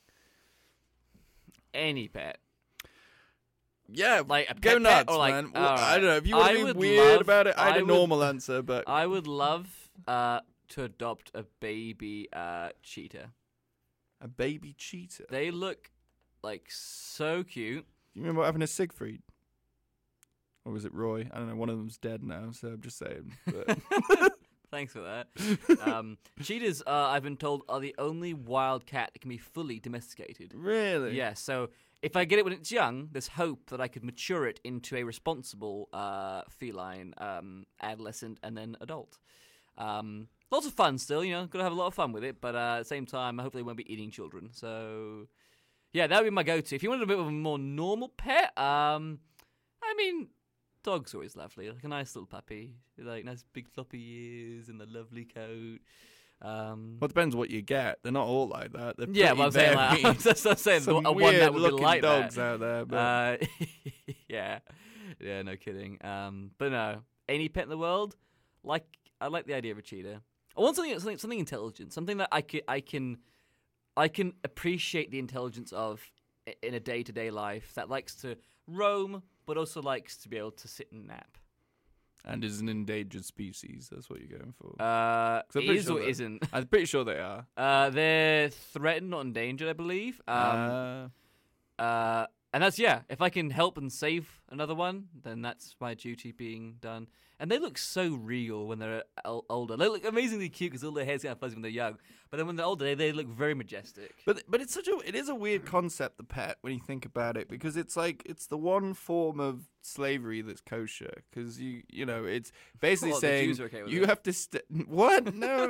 Any pet. Yeah, like a go pet nuts, or like, man. I don't know. If you want to be weird about it, I had a normal answer, but I would love to adopt a baby cheetah. A baby cheetah? They look like so cute. Do you remember what happened to Siegfried? Or was it Roy? I don't know. One of them's dead now, so I'm just saying. But Thanks for that. Cheetahs, I've been told, are the only wild cat that can be fully domesticated. Really? Yeah, so if I get it when it's young, there's hope that I could mature it into a responsible feline adolescent and then adult. Lots of fun still, got to have a lot of fun with it, but at the same time, hopefully it won't be eating children. So, yeah, that would be my go-to. If you wanted a bit of a more normal pet, dog's always lovely, like a nice little puppy, like nice big floppy ears and a lovely coat. Well, it depends what you get. They're not all like that. They're Yeah, well, I'm saying like, I'm saying some one that would be weird-looking like dogs that. out there. But yeah, no kidding. But no, any pet in the world, I like the idea of a cheetah. I want something intelligent, something that I can appreciate the intelligence of in a day-to-day life, that likes to roam but also likes to be able to sit and nap. And is an endangered species. That's what you're going for. Is or isn't? I'm pretty sure they are. They're threatened, not endangered, I believe. And that's, if I can help and save another one, then that's my duty being done. And they look so real when they're older. They look amazingly cute because all their hair's kind of fuzzy when they're young. But then when they're older, they look very majestic. But it is a weird concept, the pet, when you think about it, because it's the one form of slavery that's kosher. Because it's basically saying the Jews are okay with you it. have to what? No.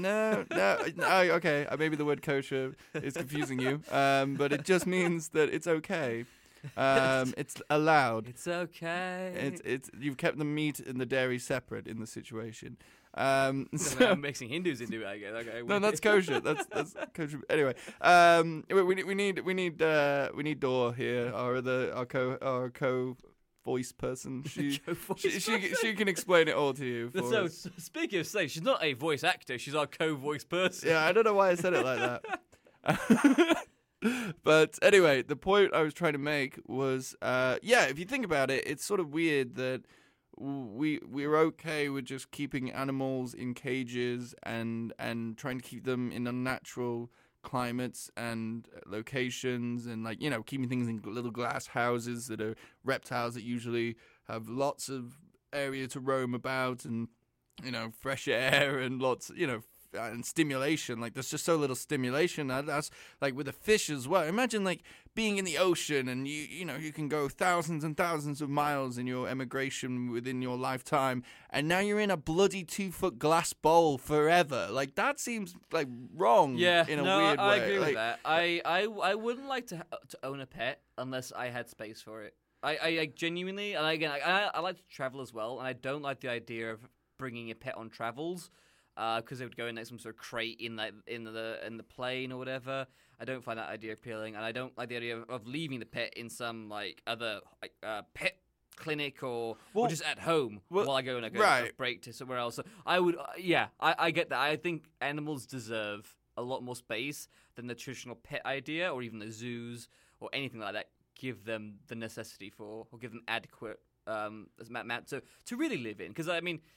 Oh, okay, maybe the word kosher is confusing you, but it just means that it's okay. It's allowed. It's okay. It's you've kept the meat and the dairy separate in the situation. I'm mixing Hindus into it, I guess. Okay. No, that's kosher. That's kosher. Anyway, we need Dor here, our co voice person. She can explain it all to you. For us. Speaking of saying, she's not a voice actor. She's our co-voice person. Yeah, I don't know why I said it like that. But anyway, the point I was trying to make was, if you think about it, it's sort of weird that we're okay with just keeping animals in cages and trying to keep them in unnatural climates and locations and keeping things in little glass houses that are reptiles that usually have lots of area to roam about and fresh air and lots and stimulation. There's just so little stimulation. That's like with a fish as well. Imagine being in the ocean and you can go thousands and thousands of miles in your emigration within your lifetime, and now you're in a bloody 2-foot glass bowl forever. That seems wrong. Yeah, in a weird way. I agree with that. I wouldn't like to own a pet unless I had space for it. I genuinely, and again, I like to travel as well, and I don't like the idea of bringing a pet on travels. Because they would go in some sort of crate in the plane or whatever. I don't find that idea appealing, and I don't like the idea of leaving the pet in some other pet clinic or just at home while I go on a break to somewhere else. So I would, I get that. I think animals deserve a lot more space than the traditional pet idea, or even the zoos or anything like that. Give them the necessity for, or give them adequate amount to really live in. Because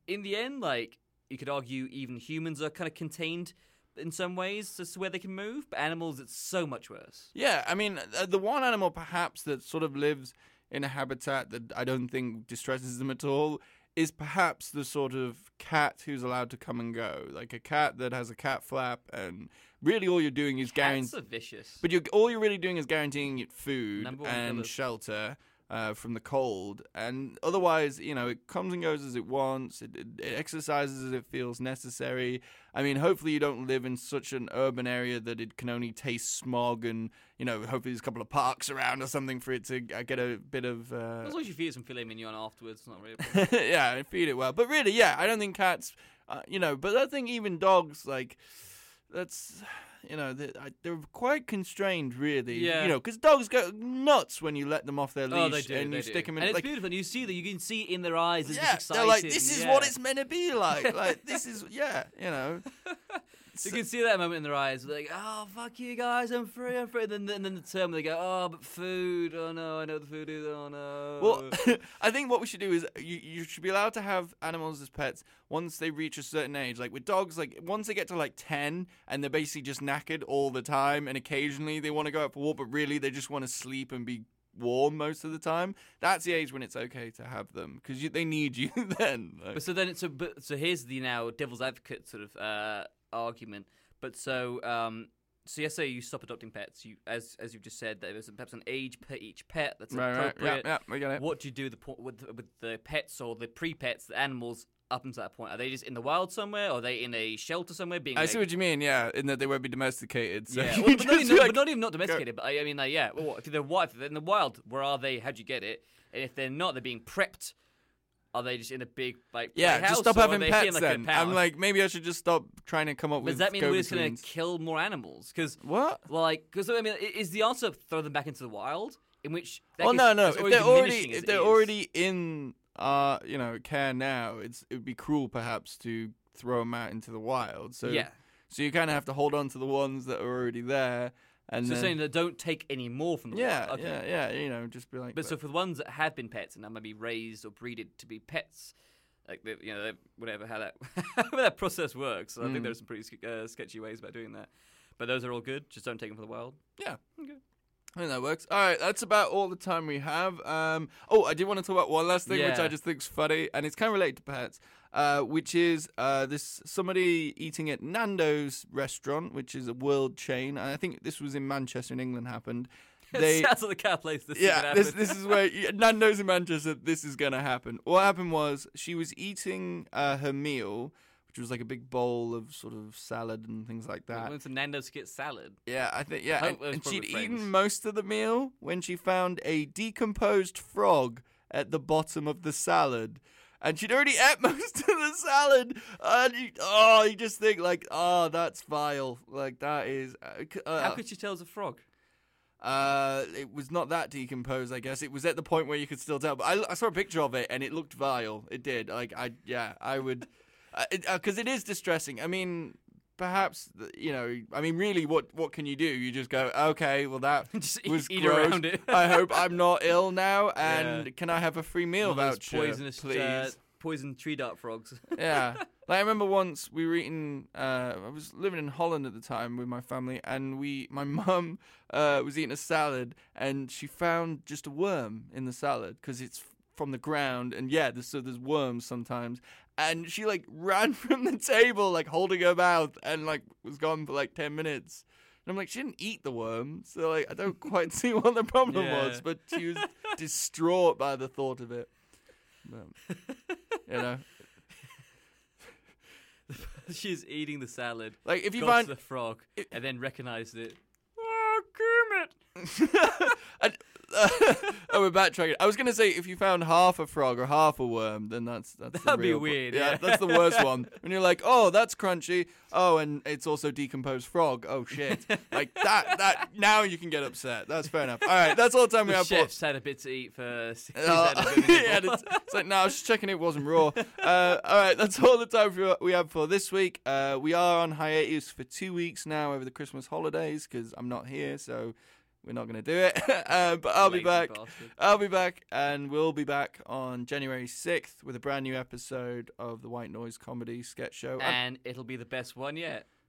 in the end, like, you could argue even humans are kind of contained in some ways as to where they can move, but animals, it's so much worse. Yeah, I mean, the one animal perhaps that sort of lives in a habitat that I don't think distresses them at all is perhaps the sort of cat who's allowed to come and go. Like a cat that has a cat flap, and really all you're doing is Cats are vicious. But all you're really doing is guaranteeing it food Number one and killers. shelter from the cold. And otherwise, it comes and goes as it wants. It exercises as it feels necessary. I mean, hopefully you don't live in such an urban area that it can only taste smog and, hopefully there's a couple of parks around or something for it to get a bit of... As long as you feed it some filet mignon afterwards, it's not really... yeah, feed it well. But really, yeah, I don't think cats, but I think even dogs, like, that's... they're quite constrained, really. Yeah. Because dogs go nuts when you let them off their leash Oh, they do, and they you do. stick them in. And it's like, beautiful. And you see that. You can see in their eyes. They're yeah, just excited. they're like, this is yeah. what it's meant to be like. Like, this is, You can see that moment in their eyes. They're like, oh, fuck you guys, I'm free. And then the term they go, oh, but food. Oh, no, I know the food is. Oh, no. Well, I think what we should do is you should be allowed to have animals as pets once they reach a certain age. Like with dogs, like once they get to like 10 and they're basically just knackered all the time and occasionally they want to go out for a walk, but really they just want to sleep and be warm most of the time. That's the age when it's okay to have them because they need you then. Like. But so here's the now devil's advocate sort of argument. But so yes, say you stop adopting pets. You as you've just said, there's perhaps an age per each pet that's appropriate. Yeah, we get it. What do you do with the pets or the pre-pets, the animals up until that point? Are they just in the wild somewhere? Or are they in a shelter somewhere? I see what you mean. Yeah, in that they won't be domesticated. So yeah, well, but not even not domesticated. But I mean, yeah. Well, if they're in the wild, where are they? How'd you get it? And if they're not, they're being prepped. Are they just in a big house? Just stop or having are they pets in, like, then. a pound? I'm like, maybe I should just stop trying to come up with. Does that mean we're just going go-betweens. to kill more animals? Because what? Because I mean, is the answer throw them back into the wild? In which no. If they're already in care now, it would be cruel perhaps to throw them out into the wild. So so you kind of have to hold on to the ones that are already there. And so then, saying that don't take any more from the wild. Okay. Yeah, just be like. But so for the ones that have been pets and are maybe raised or breeded to be pets, like whatever how that process works. I think there's some pretty sketchy ways about doing that. But those are all good. Just don't take them from the wild. Yeah. Okay. I think that works. All right, that's about all the time we have. I did want to talk about one last thing, which I just think is funny, and it's kind of related to pets, which is this somebody eating at Nando's restaurant, which is a world chain. And I think this was in Manchester in England happened. It sounds like the kind of place this is going to happen. this is where Nando's in Manchester, this is going to happen. What happened was she was eating her meal, which was like a big bowl of sort of salad and things like that. Went to Nando's to get salad. Yeah, I think, yeah. And she'd friends. eaten most of the meal when she found a decomposed frog at the bottom of the salad. And she'd already ate most of the salad. And you just think like, that's vile. Like that is... How could she tell it was a frog? It was not that decomposed, I guess. It was at the point where you could still tell. But I saw a picture of it and it looked vile. It did. Like, I would... Because it is distressing. I mean, perhaps, really, what can you do? You just go, okay, well, that just was eat gross. around it. I hope I'm not ill now, and can I have a free meal voucher, poisonous, please? Poison tree dart frogs. Yeah. Like, I remember once we were eating, I was living in Holland at the time with my family, and my mum was eating a salad, and she found just a worm in the salad, because it's from the ground, and there's worms sometimes. And she ran from the table, holding her mouth, and was gone for 10 minutes. And I'm like, she didn't eat the worm, so I don't quite see what the problem was. But she was distraught by the thought of it. She's eating the salad. If you got find to the frog, and then recognized it. Oh, Kermit! We're backtracking. I was going to say, if you found half a frog or half a worm, then that'd be weird. Yeah, that's the worst one. When you're like, oh, that's crunchy. Oh, and it's also decomposed frog. Oh shit! That. Now you can get upset. That's fair enough. All right, that's all the time we have. Chef's had a bit to eat first. It's like, no, I was just checking it wasn't raw. All right, that's all the time we have for this week. We are on hiatus for 2 weeks now over the Christmas holidays because I'm not here, so. We're not going to do it. But I'll be Lazy back. bastard. I'll be back, and we'll be back on January 6th with a brand new episode of the White Noise Comedy Sketch Show. And it'll be the best one yet.